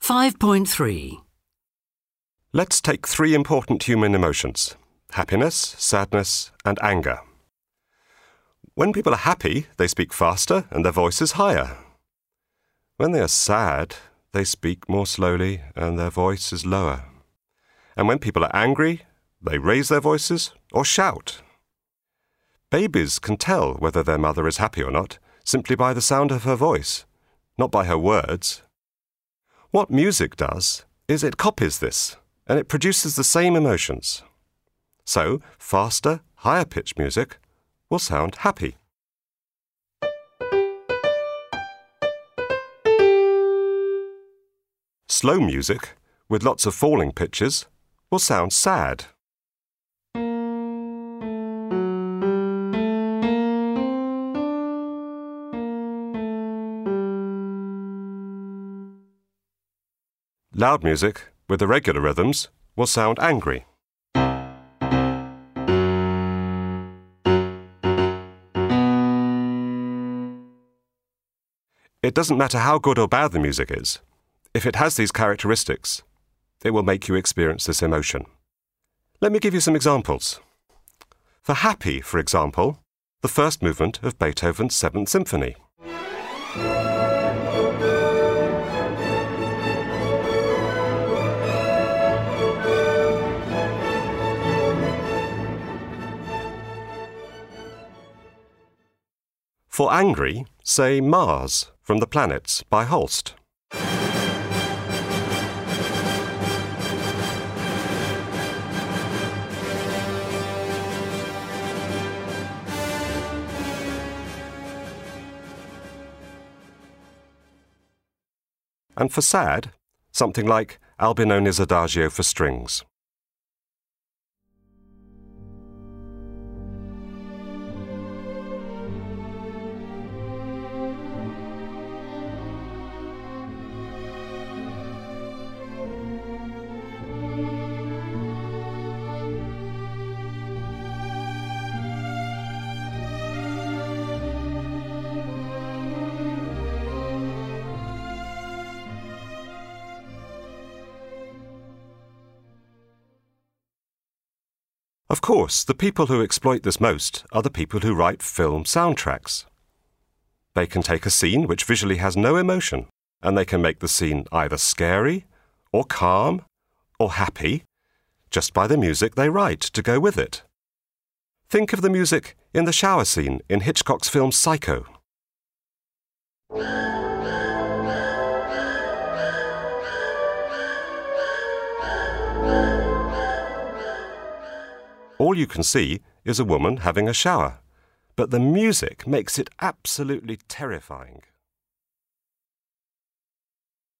5.3. Let's take 3 important human emotions: happiness, sadness, and anger. When people are happy, they speak faster and their voice is higher. When they are sad, they speak more slowly and their voice is lower. And when people are angry, they raise their voices or shout. Babies can tell whether their mother is happy or not simply by the sound of her voice, not by her words. What music does is it copies this, and it produces the same emotions. So, faster, higher-pitched music will sound happy. Slow music, with lots of falling pitches, will sound sad. Loud music, with irregular rhythms, will sound angry. It doesn't matter how good or bad the music is. If it has these characteristics, it will make you experience this emotion. Let me give you some examples. For happy, for example, the first movement of Beethoven's 7th Symphony. For angry, say Mars from The Planets by Holst. And for sad, something like Albinone's Adagio for strings. Of course, the people who exploit this most are the people who write film soundtracks. They can take a scene which visually has no emotion, and they can make the scene either scary, or calm, or happy, just by the music they write to go with it. Think of the music in the shower scene in Hitchcock's film Psycho. All you can see is a woman having a shower, but the music makes it absolutely terrifying.